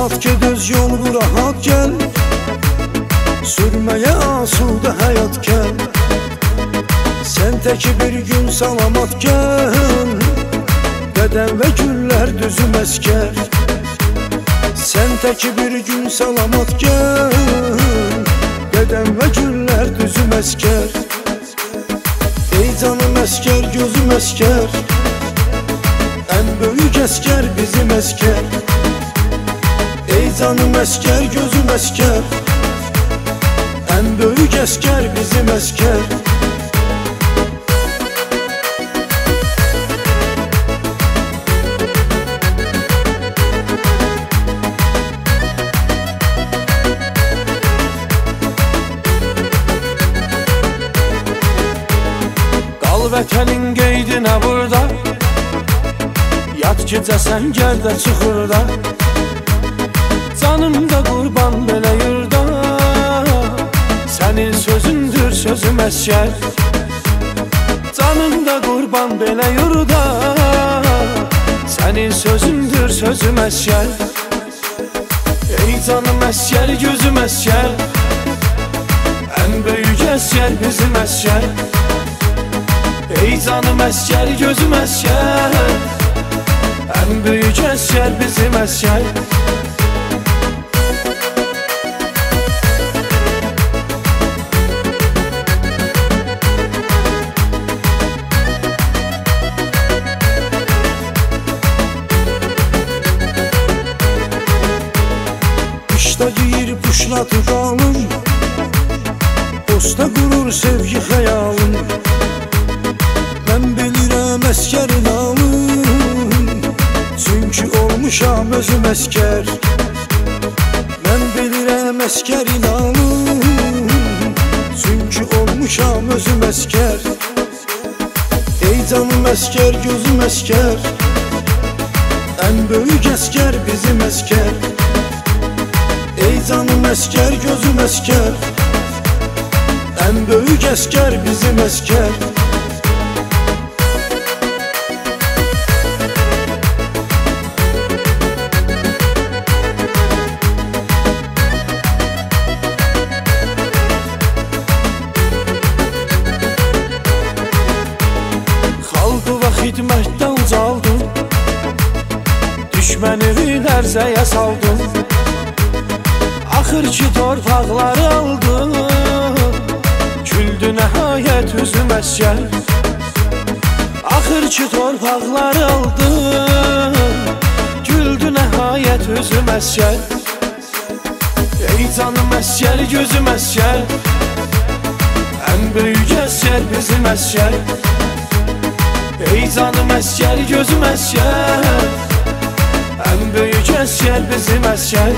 Rahat ged, öz yolunu rahat gel. Sürmeye asuda hayat gel. Sen teki bir gün salamat gel. Deden ve güller düzüm esker. Sen teki bir gün salamat gel. Deden ve güller düzüm esker. Ey canım esker, gözüm esker. En büyük esker bizim esker. Ey canım esker, gözüm esker. En büyük esker bizim esker. Qal vətənin qeydinə burada. Yat gecə sən gərdə çuxurda. Canımda qurban belə yurda. Sənin sözündür sözüm əskər. Canımda qurban belə yurda. Sənin sözündür sözüm əskər. Ey canım əskər, gözüm əskər. En büyük əskər bizim əskər. Ey canım əskər, gözüm əskər. En büyük əskər bizim əskər. Qışda giyir puşlatı qalın. Dosta qurur sevgi xəyalın. Mən bilirəm əskərin alın. Çünki olmuşam özüm əskər. Mən bilirəm əskərin alın. Çünki olmuşam özüm əskər. Ey canım əskər, gözüm əskər. En büyük əskər bizim əskər. Ey canım əskər, gözüm əskər. En büyük əskər bizim əskər. Xalqı və xidmətdə ucaldın. Düşməni lərzəyə saldın. Axır ki torpaqları aldın. Güldü nəhayət üzüm əskər. Axır ki torpaqları aldın. Güldü nəhayət üzüm əskər. Ey canım əskər, gözüm əskər. En büyük əskər bizim əskər. Ey canım əskər, gözüm əskər. En büyük əskər bizim əskər.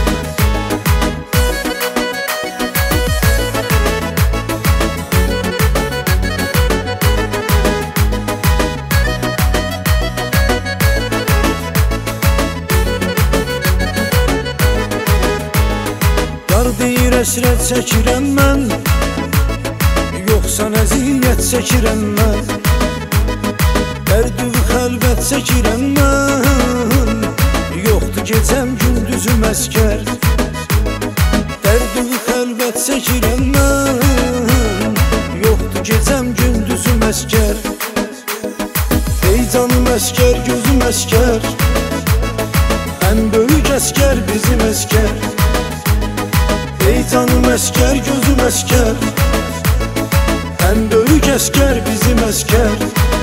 Yar deyir əsrət çəkirəm mən. Yoxsa əziyyət çəkirəm mən. Dərdi xəlvət çəkirəm mən. Yoxdur gecəm gündüzüm əskər. Dərdi xəlvət çəkirəm mən. Yoxdur gecəm gündüzüm əskər. Ey canım əskər, gözüm əskər. En büyük əskər bizim əskər. Ey canım əskər, gözüm əskər. En büyük əskər bizim əskər.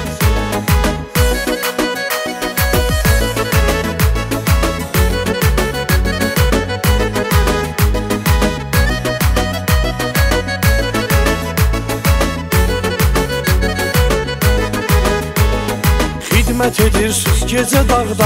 Xidmət edirsiniz gecə dağda.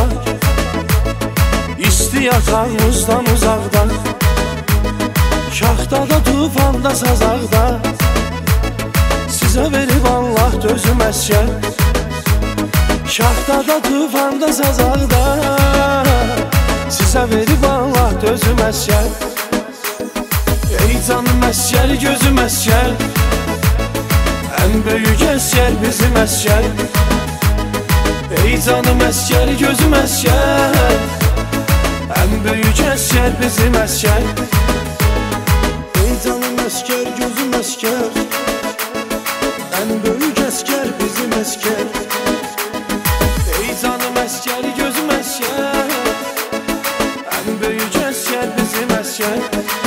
İsti yatağımızdan uzaqda. Şaxtada, tufanda, sazaqda. Sizə verib Allah dözüm əskər. Şaxtada, tufanda, sazaqda. Sizə verib Allah dözüm əskər. Ey canım əskər, gözüm əskər. En büyük əskər bizim əskər. Ey canım əskər, gözüm əskər. Ən böyük əskər bizim əskər. Ey canım əskər, gözüm əskər, ən böyük əskər bizim əskər. Ey canım əskər, gözüm əskər, ən böyük əskər bizim əskər.